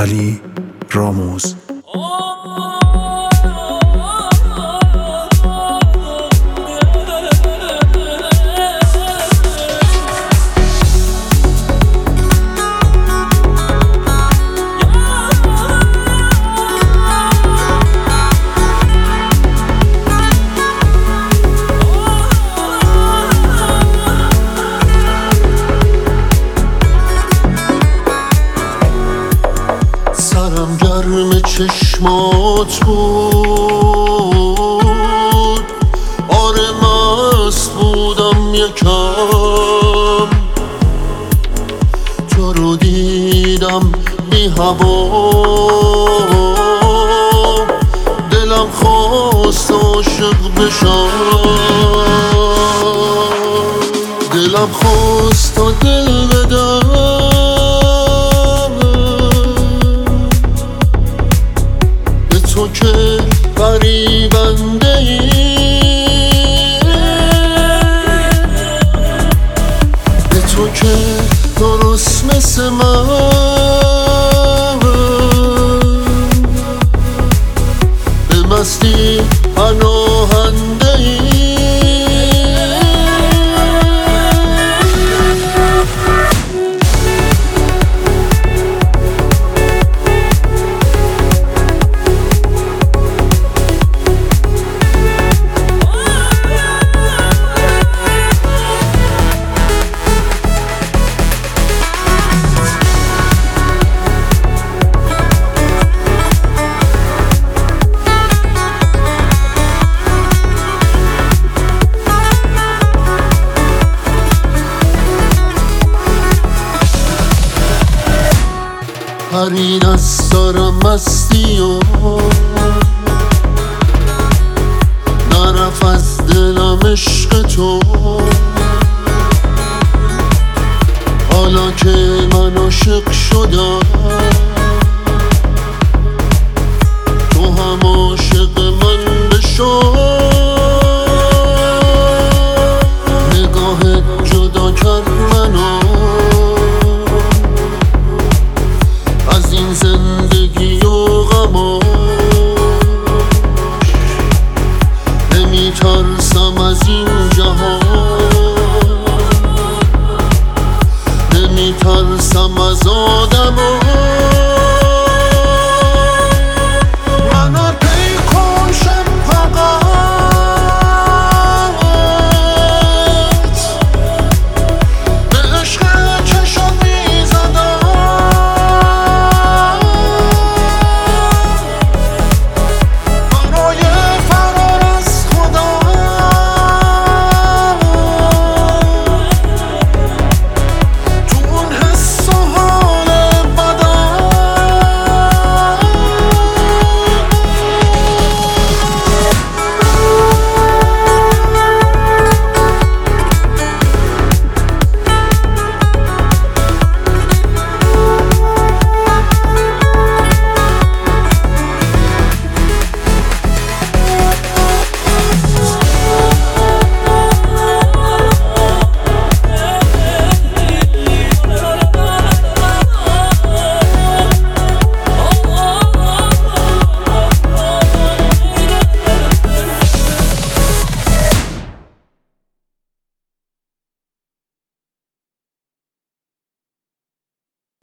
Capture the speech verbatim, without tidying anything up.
علی راموز. سرم گرم چشمات بود، آره مست بودم یکم، تو رو دیدم بی هوا، دلم خواست عاشق بشم، دلم خواست تا دل بدم، تو که فریبنده ای، به تو که درست مثل من به مستی پناهنده ای. پرید از سرم مستی و نرفت از دلم عشق تو، حالا که من عاشق شدم تو هم عاشق من بشو، نگاهت جدا کرد منو از این زندگی و غماش، نمیترسم از این جهان، نمیترسم از آدماش.